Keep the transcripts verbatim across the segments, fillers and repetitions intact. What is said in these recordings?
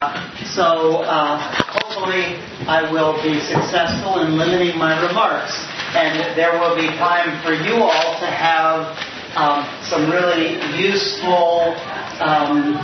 So uh, hopefully I will be successful in limiting my remarks, and there will be time for you all to have um, some really useful um,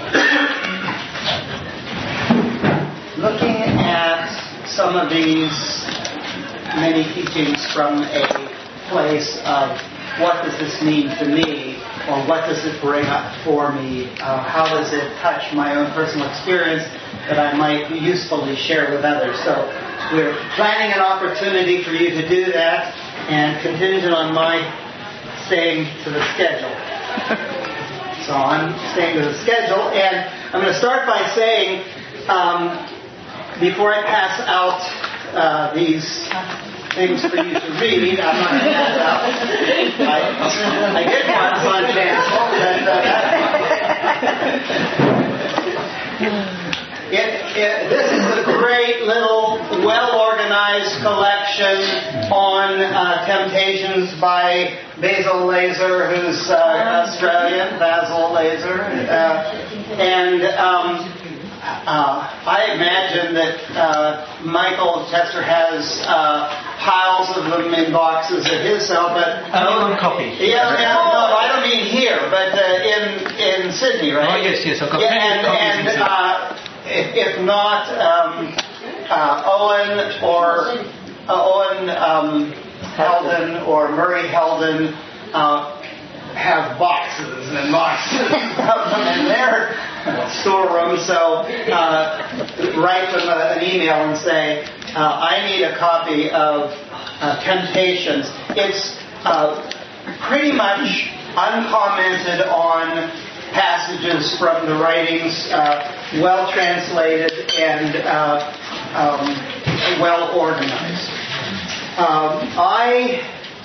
looking at some of these many teachings from a place of what does this mean to me, or what does it bring up for me, uh, how does it touch my own personal experience that I might usefully share with others. So we're planning an opportunity for you to do that, and contingent on my staying to the schedule. So I'm staying to the schedule, and I'm going to start by saying, um, before I pass out uh, these things for you to read, I'm not going to pass out. I, I did once on cancel, but uh, it, it, this is a great little, well-organized collection on uh, temptations by Basil Laser, who's uh, Australian, Basil Laser, uh, and um, Uh, I imagine that uh, Michael Chester has uh, piles of them in boxes at his cell, but only one copy. Yeah, yeah, no, I don't mean here, but uh, in in Sydney, right? Oh yes, yes, I've got yeah, plenty and, of copies and in Sydney. uh, if, if not, um, uh, Owen or uh, Owen um, Heldon or Murray Heldon uh, have boxes and boxes of them in their storeroom. So uh, write them a, an email and say, uh, I need a copy of uh, Temptations. It's uh, pretty much uncommented on passages from the writings, uh, well translated and uh, um, well organized. Um, I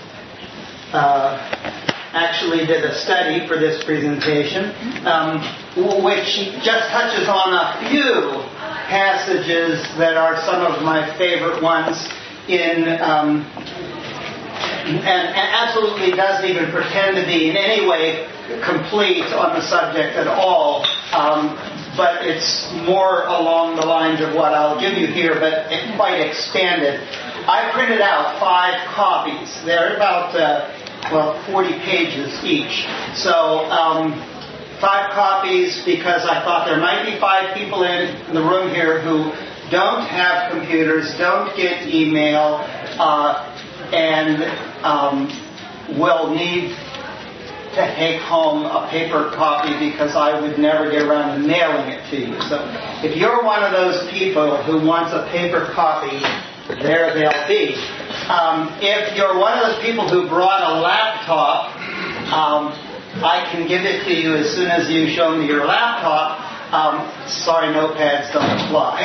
uh, actually did a study for this presentation, um, which just touches on a few passages that are some of my favorite ones in, um, and, and absolutely doesn't even pretend to be in any way complete on the subject at all, um, but it's more along the lines of what I'll give you here, but quite expanded. I printed out five copies. They're about uh, well, forty pages each. So, um, five copies because I thought there might be five people in the room here who don't have computers, don't get email, uh, and um, will need to take home a paper copy because I would never get around to mailing it to you. So, if you're one of those people who wants a paper copy, there they'll be. Um, if you're one of those people who brought a laptop, um, I can give it to you as soon as you show me your laptop. Um, sorry, notepads don't apply.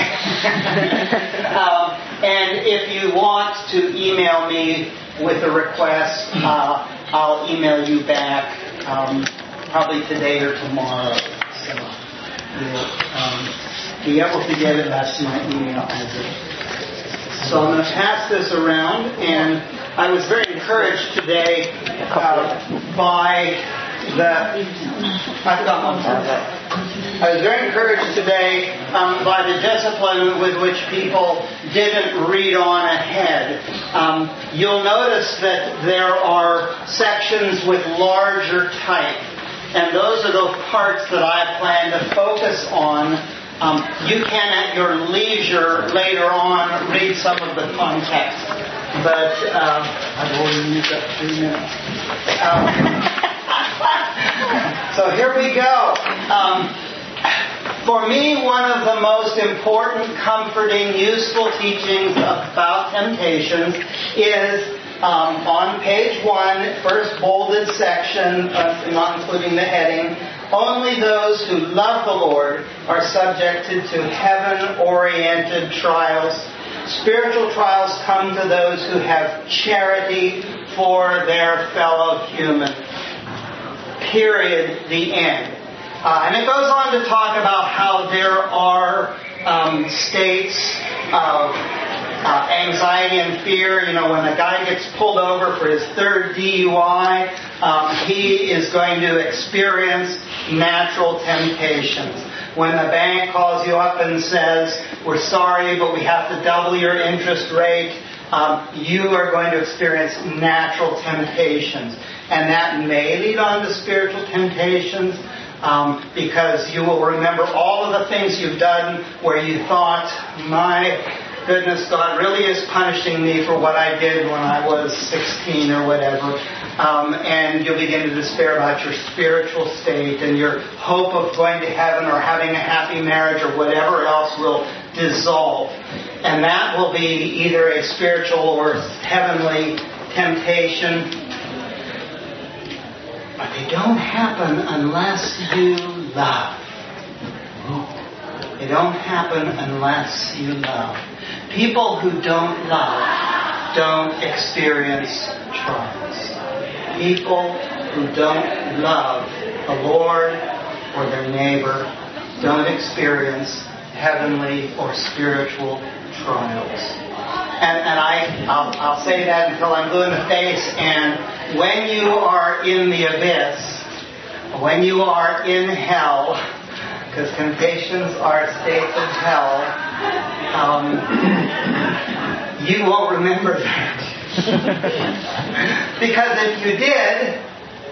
um, and if you want to email me with a request, uh, I'll email you back um, probably today or tomorrow. So you'll um, be able to get it. That's my email address. So I'm going to pass this around, and I was very encouraged today uh, by the. I've got one. I was very encouraged today um, by the discipline with which people didn't read on ahead. Um, you'll notice that there are sections with larger type, and those are the parts that I plan to focus on. Um, you can, at your leisure, later on, read some of the context. But uh, I've already used up three minutes. Um, so here we go. Um, for me, one of the most important, comforting, useful teachings about temptations is um, on page one, first bolded section, uh, not including the heading. Only those who love the Lord are subjected to heaven-oriented trials. Spiritual trials come to those who have charity for their fellow human. Period. The end. Uh, and it goes on to talk about how there are um, states of uh, anxiety and fear. You know, when a guy gets pulled over for his third D U I, um, he is going to experience natural temptations. when the bank calls you up and says, we're sorry, but we have to double your interest rate, um, you are going to experience natural temptations. And that may lead on to spiritual temptations, um, because you will remember all of the things you've done where you thought, my goodness, God really is punishing me for what I did when I was sixteen or whatever. Um, and you'll begin to despair about your spiritual state, and your hope of going to heaven or having a happy marriage or whatever else will dissolve. And that will be either a spiritual or heavenly temptation. But they don't happen unless you love. They don't happen unless you love. People who don't love don't experience trials. People who don't love the Lord or their neighbor don't experience heavenly or spiritual trials. And, and I, I'll, I'll say that until I'm blue in the face. And when you are in the abyss, when you are in hell, because temptations are states of hell, um, you won't remember that. Because if you did,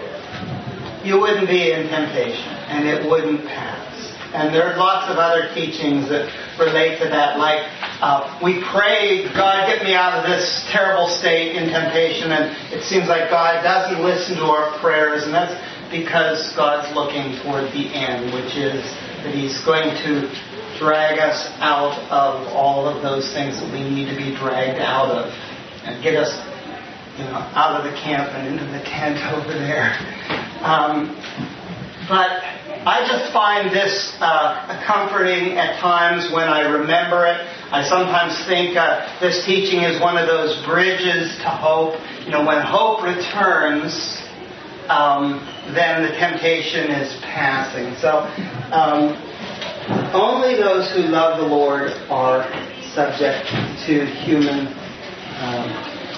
you wouldn't be in temptation, and it wouldn't pass. And there are lots of other teachings that relate to that, like uh, we pray, God, get me out of this terrible state in temptation, and it seems like God doesn't listen to our prayers, and that's because God's looking toward the end, which is that He's going to drag us out of all of those things that we need to be dragged out of, and get us, you know, out of the camp and into the tent over there. Um, but I just find this uh, comforting at times when I remember it. I sometimes think uh, this teaching is one of those bridges to hope. You know, when hope returns, um, then the temptation is passing. So um, only those who love the Lord are subject to human. Um,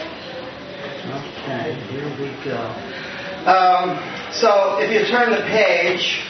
okay, here we go. Um, so if you turn the page,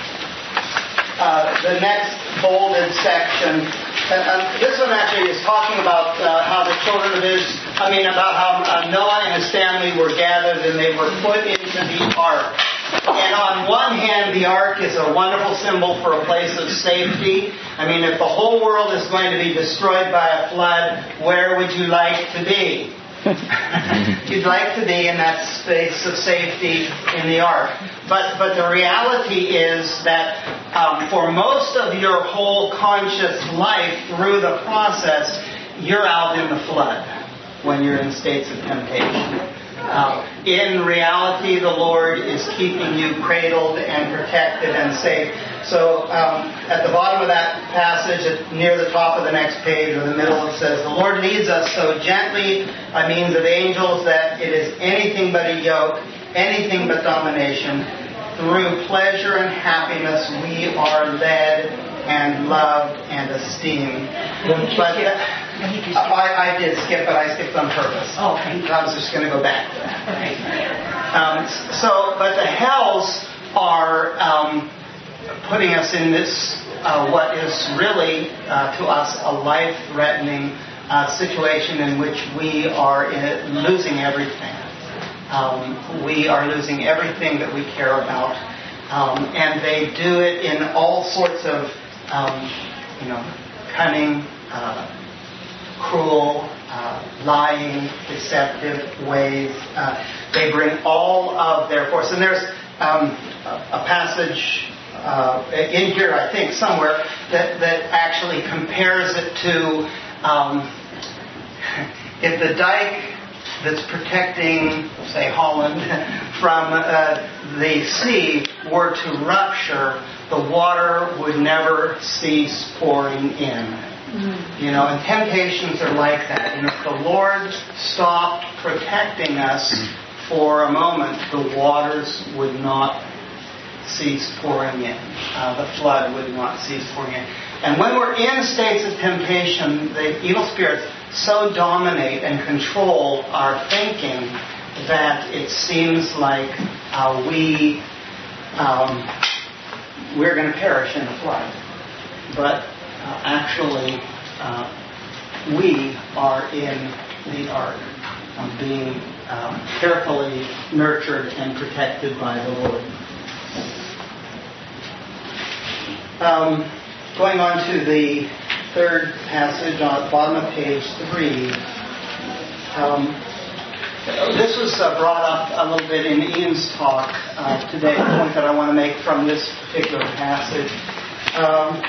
uh, the next bolded section, and, um, this one actually is talking about uh, how the children of Israel, I mean about how uh, Noah and his family were gathered and they were put into the ark. And on one hand, the ark is a wonderful symbol for a place of safety. I mean, if the whole world is going to be destroyed by a flood, where would you like to be? You'd like to be in that space of safety in the ark. But but the reality is that um, for most of your whole conscious life through the process, you're out in the flood when you're in states of temptation. Uh, in reality, the Lord is keeping you cradled and protected and safe. So um, at the bottom of that passage, at, near the top of the next page or the middle, it says, the Lord leads us so gently by means of angels that it is anything but a yoke, anything but domination. Through pleasure and happiness we are led and loved and esteemed. But I, I did skip, but I skipped on purpose. Oh, okay. I was just going to go back to that. Okay. Um, so, but the hells are um, putting us in this, uh, what is really uh, to us a life-threatening uh, situation in which we are in, losing everything. Um, we are losing everything that we care about. Um, and they do it in all sorts of, um, you know, cunning, uh, cruel, uh, lying, deceptive ways. Uh, they bring all of their force. And there's um, a, a passage uh, in here, I think, somewhere, that, that actually compares it to um, if the dike that's protecting, say, Holland from uh, the sea were to rupture, the water would never cease pouring in. Mm-hmm. You know, and temptations are like that. You know, if the Lord stopped protecting us for a moment, the waters would not cease pouring in. Uh, the flood would not cease pouring in. And when we're in states of temptation, the evil spirits so dominate and control our thinking that it seems like uh, we, um, we're going to perish in the flood. but uh, actually uh, we are in the ark, um, being um, carefully nurtured and protected by the Lord. Um, going on to the third passage on the bottom of page three. Um, this was uh, brought up a little bit in Ian's talk uh, today, the point that I want to make from this particular passage. Um,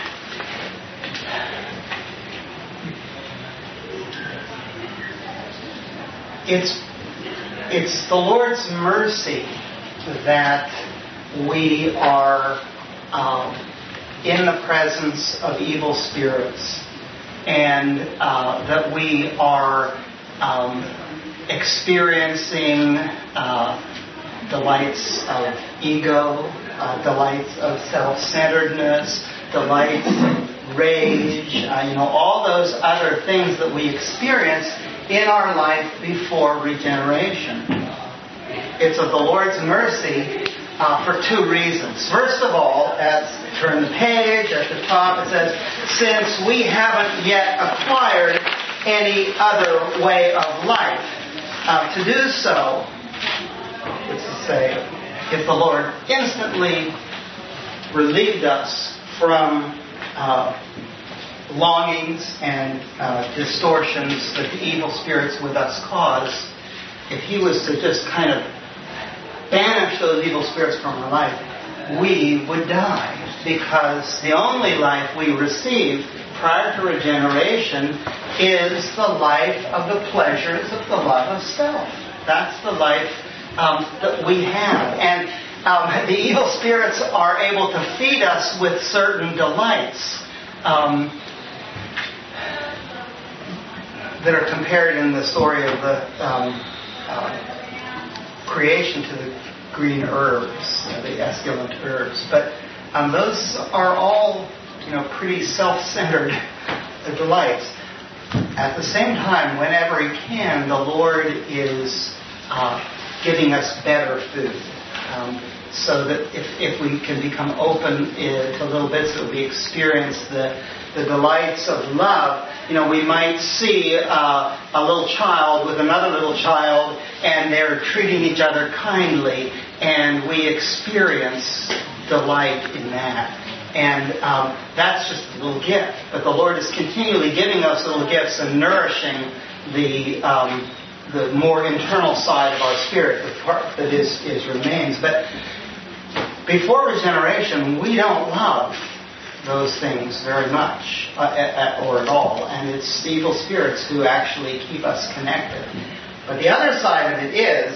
it's, it's the Lord's mercy that we are um, in the presence of evil spirits, and uh, that we are um, experiencing uh, delights of ego, uh, delights of self-centeredness, delights of rage, uh, you know, all those other things that we experience in our life before regeneration. It's of the Lord's mercy uh, for two reasons. First of all, as turn the page, at the top it says, since we haven't yet acquired any other way of life. Uh, to do so, it's to say, if the Lord instantly relieved us from uh, longings and uh, distortions that the evil spirits with us cause, if He was to just kind of banish those evil spirits from our life, we would die. Because the only life we receive prior to regeneration is the life of the pleasures of the love of self. That's the life um, that we have. And um, the evil spirits are able to feed us with certain delights um, that are compared in the story of the um, uh, creation to the green herbs, you know, the esculent herbs. But Um, those are all, you know, pretty self-centered delights. At the same time, whenever He can, the Lord is uh, giving us better food. Um, so that if, if we can become open to little bits, that we experience the, the delights of love. You know, we might see uh, a little child with another little child, and they're treating each other kindly, and we experience delight in that. And um, that's just a little gift. But the Lord is continually giving us little gifts and nourishing the um, the more internal side of our spirit, the part that is, is remains. But before regeneration, we don't love those things very much, uh, at, or at all. And it's evil spirits who actually keep us connected. But the other side of it is,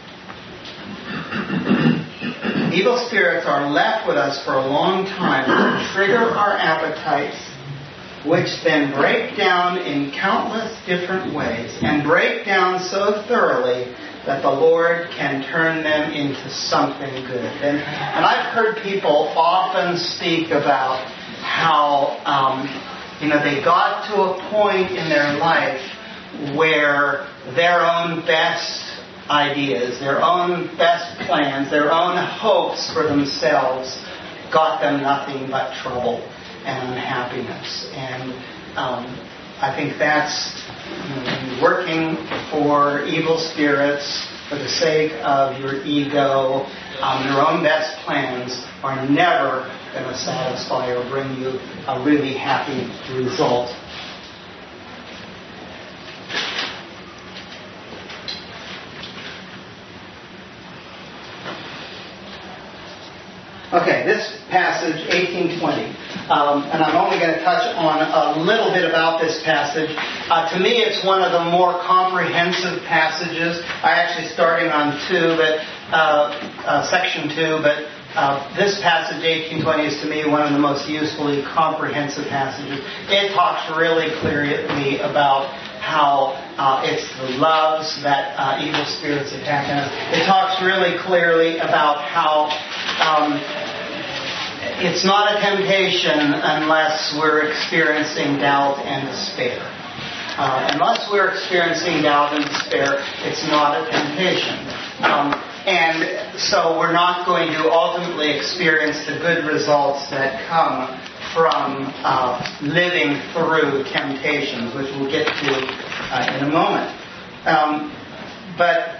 evil spirits are left with us for a long time to trigger our appetites, which then break down in countless different ways, and break down so thoroughly that the Lord can turn them into something good. And, and I've heard people often speak about how, um, you know, they got to a point in their life where their own best ideas, their own best plans, their own hopes for themselves got them nothing but trouble and unhappiness. And um, I think that's, you know, working for evil spirits for the sake of your ego. Um, your own best plans are never going to satisfy or bring you a really happy result. Okay, this passage, eighteen twenty, um, and I'm only going to touch on a little bit about this passage. Uh, to me, it's one of the more comprehensive passages. I actually starting on two, but uh, uh, section two, but uh, this passage, eighteen twenty, is to me one of the most usefully comprehensive passages. It talks really clearly about how uh, it's the loves that uh, evil spirits attack us. It talks really clearly about how Um, it's not a temptation unless we're experiencing doubt and despair. Uh, unless we're experiencing doubt and despair, it's not a temptation. Um, and so we're not going to ultimately experience the good results that come from uh, living through temptations, which we'll get to uh, in a moment. Um, but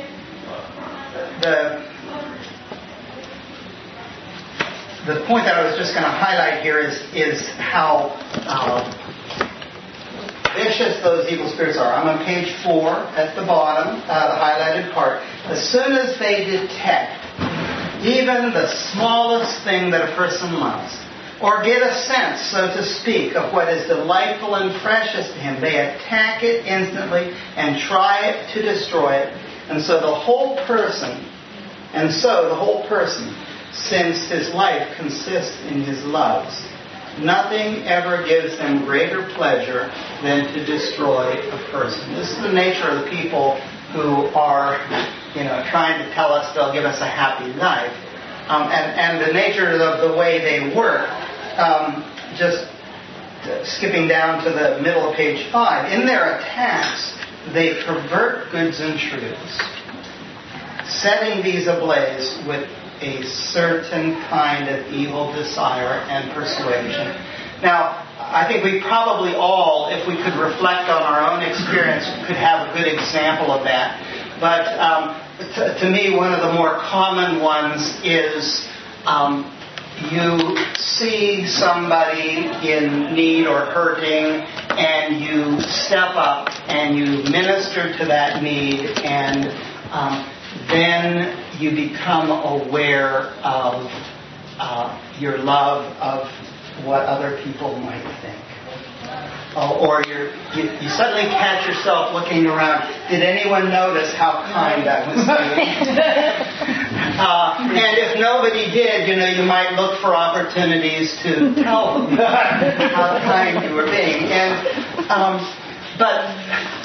the the point that I was just going to highlight here is is how uh, vicious those evil spirits are. I'm on page four at the bottom, uh, the highlighted part. As soon as they detect even the smallest thing that a person loves, or get a sense, so to speak, of what is delightful and precious to him, they attack it instantly and try to destroy it. And so the whole person, and so the whole person, since his life consists in his loves, nothing ever gives them greater pleasure than to destroy a person. This is the nature of the people who are, you know, trying to tell us they'll give us a happy life. Um, and, and the nature of the way they work, um, just skipping down to the middle of page five, in their attacks, they pervert goods and truths, setting these ablaze with a certain kind of evil desire and persuasion. Now, I think we probably all, if we could reflect on our own experience, could have a good example of that. But um, to, to me, one of the more common ones is um, you see somebody in need or hurting, and you step up and you minister to that need, and um, then you become aware of uh, your love of what other people might think. Uh, or you're, you, you suddenly catch yourself looking around. Did anyone notice how kind I was being? uh, and if nobody did, you know, you might look for opportunities to tell them how kind you were being. And um, but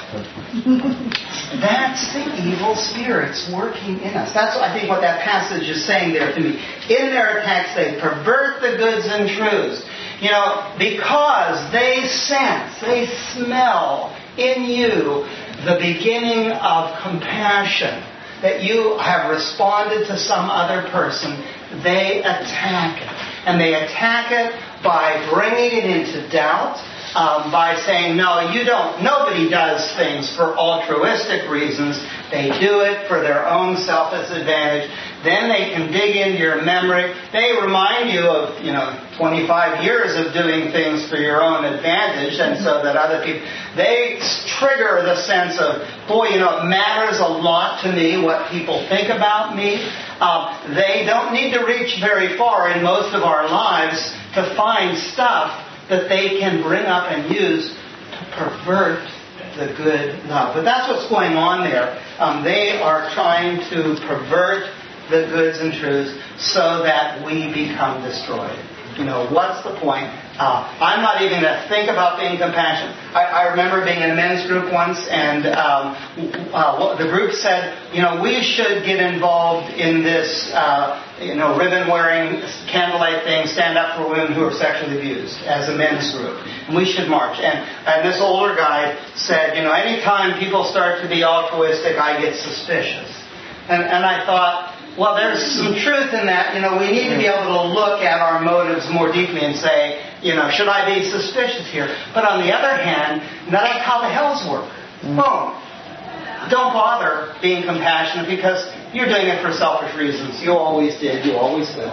that's the evil spirits working in us. That's, I think, what that passage is saying there to me. In their attacks, they pervert the goods and truths. You know, because they sense, they smell in you the beginning of compassion, that you have responded to some other person, they attack it. And they attack it by bringing it into doubt, um, by saying, no, you don't, nobody does things for altruistic reasons. They do it for their own selfish advantage. Then they can dig into your memory. They remind you of, you know, twenty-five years of doing things for your own advantage, and so that other people, they trigger the sense of, boy, you know, it matters a lot to me what people think about me. Um, they don't need to reach very far in most of our lives to find stuff that they can bring up and use to pervert the good love. But that's what's going on there. Um, they are trying to pervert the goods and truths so that we become destroyed. You know, what's the point? Uh, I'm not even going to think about being compassionate. I, I remember being in a men's group once, and um, uh, the group said, you know, we should get involved in this, uh, you know, ribbon-wearing, candlelight thing, stand up for women who are sexually abused, as a men's group. And we should march. And, and this older guy said, you know, anytime people start to be altruistic, I get suspicious. And, and I thought, well, there's some truth in that. You know, we need to be able to look at our motives more deeply and say, you know, should I be suspicious here? But on the other hand, that's how the hells work. Boom. Don't bother being compassionate because you're doing it for selfish reasons. You always did. You always will.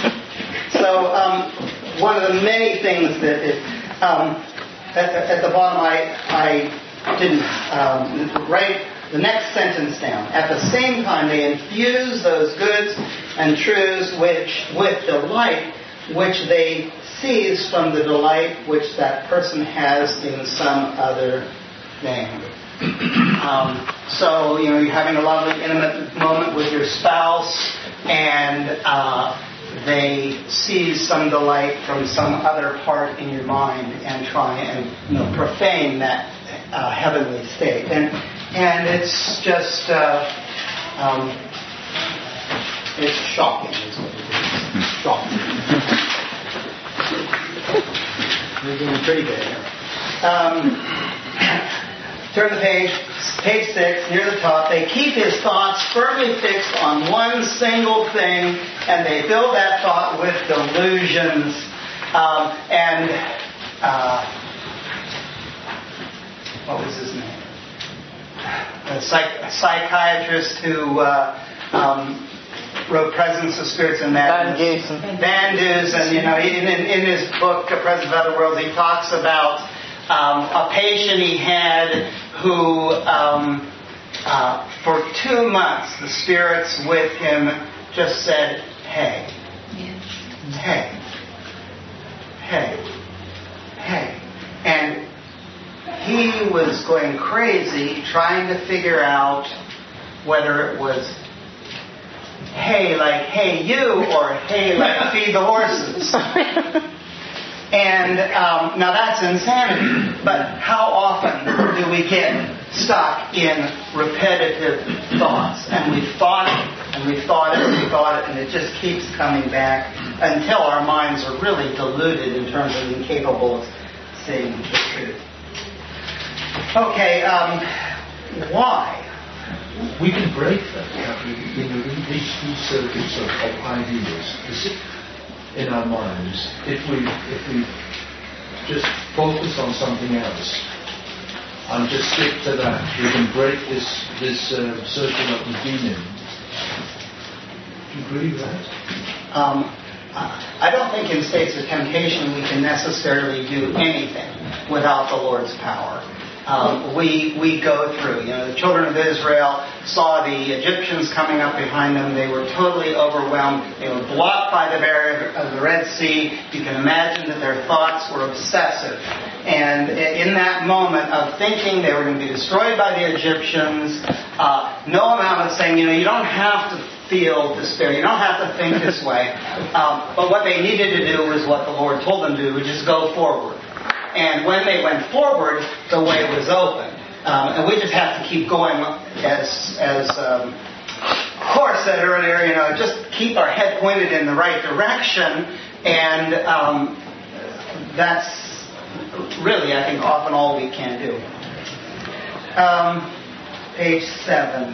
So um, one of the many things that it, um, at, the, at the bottom I, I didn't um, write the next sentence down. At the same time, they infuse those goods and truths which, with delight, which they seize from the delight which that person has in some other thing. Um, so, you know, you're having a lovely, intimate moment with your spouse, and uh, they seize some delight from some other part in your mind and try and, you know, profane that uh, heavenly state. And And it's just, uh, um, it's shocking, is what it is. Shocking. We're doing pretty good here. Um, turn the page, page six, near the top. They keep his thoughts firmly fixed on one single thing, and they fill that thought with delusions. Um, and uh, what was his name? A, psych- a psychiatrist who uh, um, wrote Presence of Spirits and Madness. Van Dusen. Van Dusen, you know, in, in, in his book, A Presence of Other Worlds, he talks about um, a patient he had who, um, uh, for two months, the spirits with him just said, hey, hey, hey, hey. And he was going crazy trying to figure out whether it was hey like hey you or hey like feed the horses. And um, now that's insanity. But how often do we get stuck in repetitive thoughts? And we've thought it, and we've thought it, and we've thought it, and it just keeps coming back until our minds are really diluted in terms of incapable of seeing the truth. Okay, um, why? We can break that. You know, these, these circuits of, of ideas in our minds, if we if we just focus on something else and just stick to that, we can break this this uh, circle that we've been in. Do you agree with that? Um, I don't think in states of temptation we can necessarily do anything without the Lord's power. Um, we we go through. You know, the children of Israel saw the Egyptians coming up behind them. They were totally overwhelmed. They were blocked by the barrier of the Red Sea. You can imagine that their thoughts were obsessive. And in that moment of thinking they were going to be destroyed by the Egyptians, uh, no amount of saying, you know, you don't have to feel despair. You don't have to think this way. Um, but what they needed to do was what the Lord told them to do, which is go forward. And when they went forward, the way was open. Um, and we just have to keep going, as as um, Horace said earlier, you know, just keep our head pointed in the right direction. And um, that's really, I think, often all we can do. Um, page seven.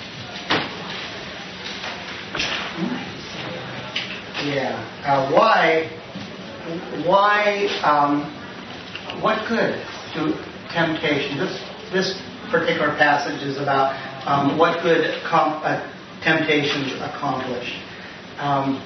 Yeah. Uh, why, why, um, what good to temptation? This this particular passage is about um, what good com- uh, temptations accomplish. Um,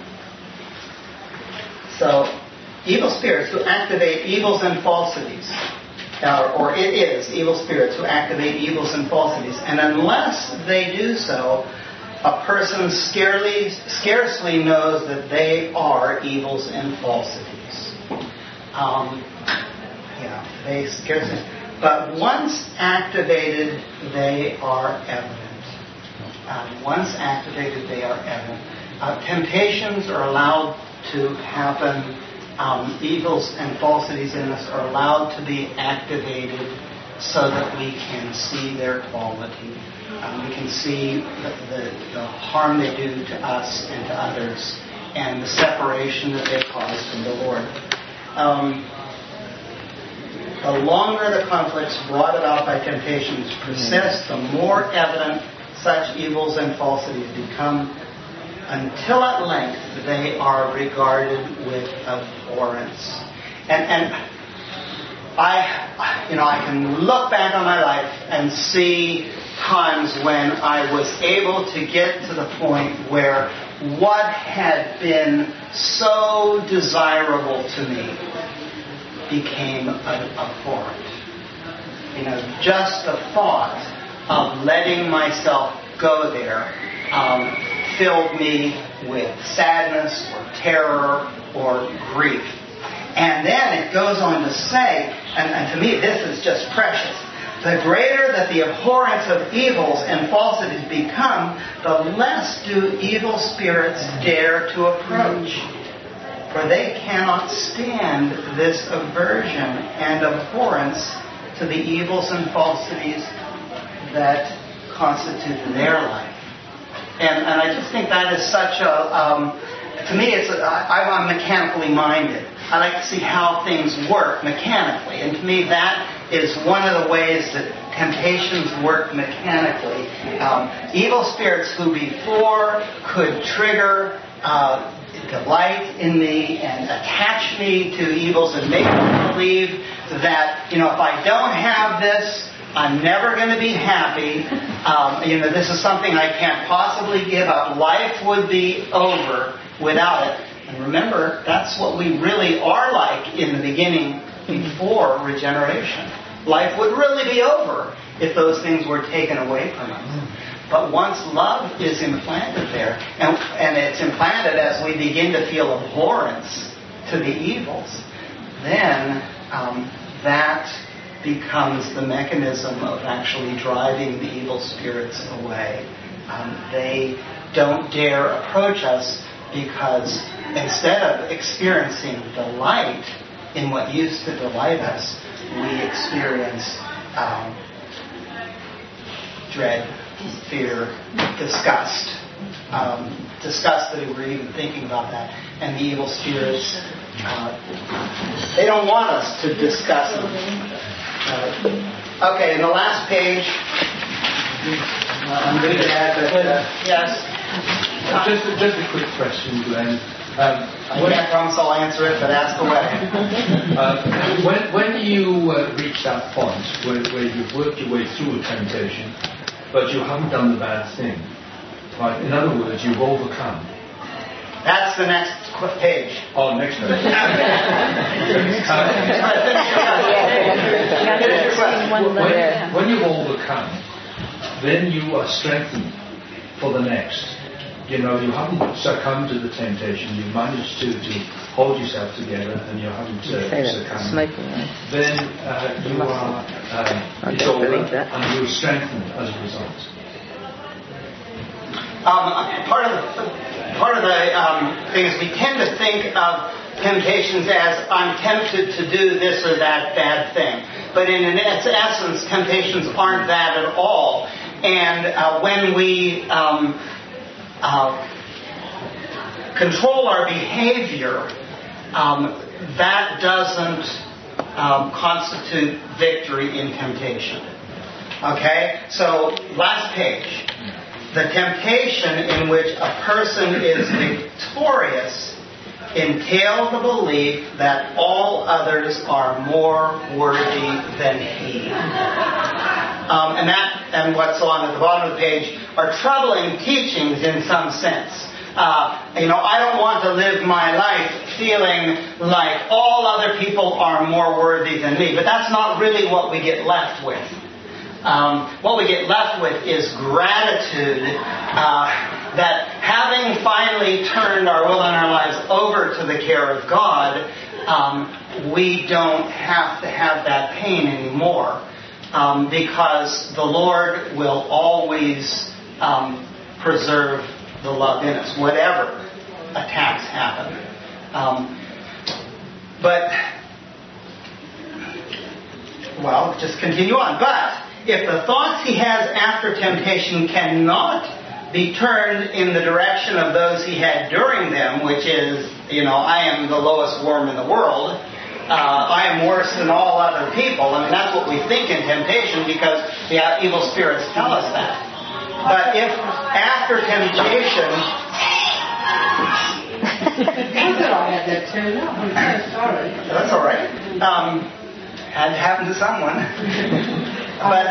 so, evil spirits who activate evils and falsities, uh, or it is evil spirits who activate evils and falsities, and unless they do so, a person scarcely scarcely knows that they are evils and falsities. Um, yeah, they scarcely. But once activated, they are evident. Um, once activated, they are evident. Uh, temptations are allowed to happen. Um, evils and falsities in us are allowed to be activated so that we can see their quality. Um, we can see the, the, the harm they do to us and to others, and the separation that they cause from the Lord. Um, the longer the conflicts brought about by temptations persist, the more evident such evils and falsities become, until at length they are regarded with abhorrence. And, and I, you know, I can look back on my life and see times when I was able to get to the point where what had been so desirable to me became abhorrent. You know, just the thought of letting myself go there um, filled me with sadness or terror or grief. And then it goes on to say, and, and to me this is just precious, the greater that the abhorrence of evils and falsities become, the less do evil spirits dare to approach. For they cannot stand this aversion and abhorrence to the evils and falsities that constitute their life. And, and I just think that is such a, um, to me, it's a, I, I'm mechanically minded. I like to see how things work mechanically. And to me, that is one of the ways that temptations work mechanically. Um, evil spirits who before could trigger uh, delight in me and attach me to evils and make me believe that, you know, if I don't have this, I'm never going to be happy. Um, you know, this is something I can't possibly give up. Life would be over without it. And remember, that's what we really are like in the beginning before regeneration. Life would really be over if those things were taken away from us. But once love is implanted there, and, and it's implanted as we begin to feel abhorrence to the evils, then um, that becomes the mechanism of actually driving the evil spirits away. Um, they don't dare approach us because instead of experiencing delight in what used to delight us, we experience um, dread, fear, disgust. Um, disgust that we're even thinking about that. And the evil spirits, uh, they don't want us to discuss them. Uh, okay, in the last page, uh, I'm going to add that, uh, yes? Just, a, just a quick question, Glenn. Um, I can't promise I'll answer it, but ask away. uh, when, when you uh, reach that point where, where you've worked your way through a temptation, but you haven't done the bad thing, right? In other words, you've overcome. That's the next page. Oh, next page. when, when you've overcome, then you are strengthened for the next. You know, you haven't succumbed to the temptation. You've managed to, to hold yourself together, and you haven't uh, succumbed. Then uh, you are uh, it's over, and you're strengthened as a result. Um, part of the, part of the um, thing is we tend to think of temptations as I'm tempted to do this or that bad thing, but in its essence, temptations aren't that at all. And uh, when we um, Uh, control our behavior, um, that doesn't um, constitute victory in temptation. Okay? So, last page. The temptation in which a person is victorious entails the belief that all others are more worthy than he. Um, and that, and what's on at the bottom of the page, are troubling teachings in some sense. Uh, you know, I don't want to live my life feeling like all other people are more worthy than me. But that's not really what we get left with. Um, what we get left with is gratitude uh, that having finally turned our will and our lives over to the care of God, um, we don't have to have that pain anymore. Um, because the Lord will always um, preserve the love in us, whatever attacks happen. Um, but, well, just continue on. But if the thoughts he has after temptation cannot be turned in the direction of those he had during them, which is, you know, I am the lowest worm in the world, Uh, I am worse than all other people. I mean, that's what we think in temptation because the evil spirits tell us that. But if after temptation... I had that turned up. I'm so sorry. That's all right. Um, had to happen to someone. But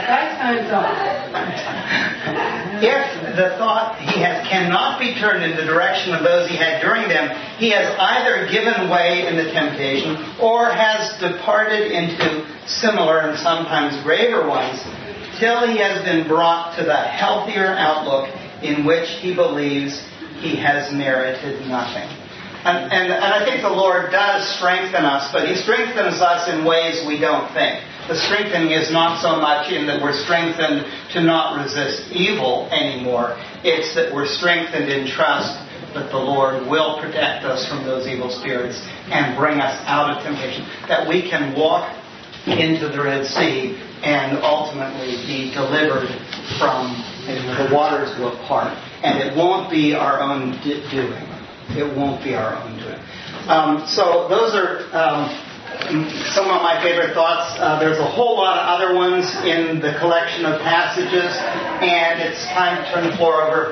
if the thought he has cannot be turned in the direction of those he had during them, he has either given way in the temptation or has departed into similar and sometimes graver ones till he has been brought to the healthier outlook in which he believes he has merited nothing. And, and, and I think the Lord does strengthen us, but he strengthens us in ways we don't think. The strengthening is not so much in that we're strengthened to not resist evil anymore. It's that we're strengthened in trust that the Lord will protect us from those evil spirits and bring us out of temptation. That we can walk into the Red Sea and ultimately be delivered from, the waters will part. And it won't be our own doing. It won't be our own doing. Um, so those are... Um, some of my favorite thoughts. Uh, there's a whole lot of other ones in the collection of passages, and it's time to turn the floor over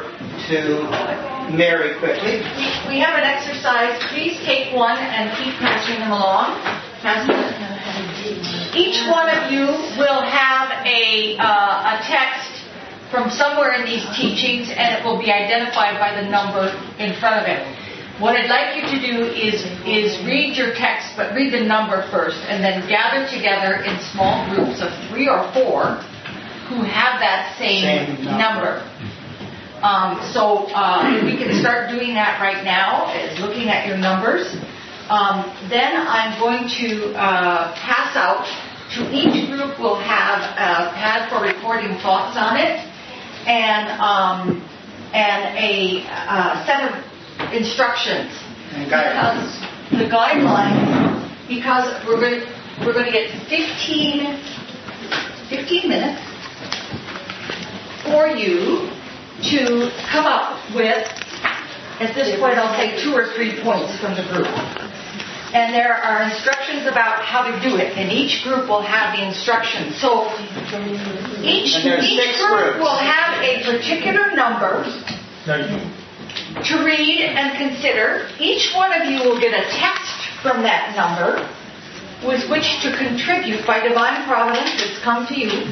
to Mary quickly. We have an exercise. Please take one and keep passing them along. Pass them. Each one of you will have a, uh, a text from somewhere in these teachings, and it will be identified by the number in front of it. What I'd like you to do is, is read your text, but read the number first, and then gather together in small groups of three or four who have that same, same number. number. Um, so uh, we can start doing that right now, is looking at your numbers. Um, then I'm going to uh, pass out. To each group will have a pad for recording thoughts on it, and um, and a uh, set of instructions. Because the guideline, because we're going to, we're going to get fifteen, fifteen minutes for you to come up with, at this point I'll say two or three points from the group. And there are instructions about how to do it, and each group will have the instructions. So each, each group groups. will have a particular number to read and consider. Each one of you will get a text from that number with which to contribute by divine providence. It's come to you.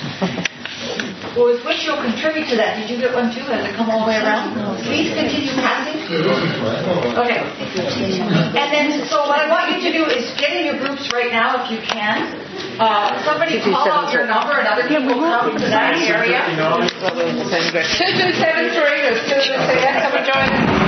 With which you'll contribute to that. Did you get one too? Has it come all the way around? Please continue passing. Okay. And then, so what I want you to do is get in your groups right now if you can. Uh, somebody call out your number and other people come to that area. two two seven three or two two seven, come and join us.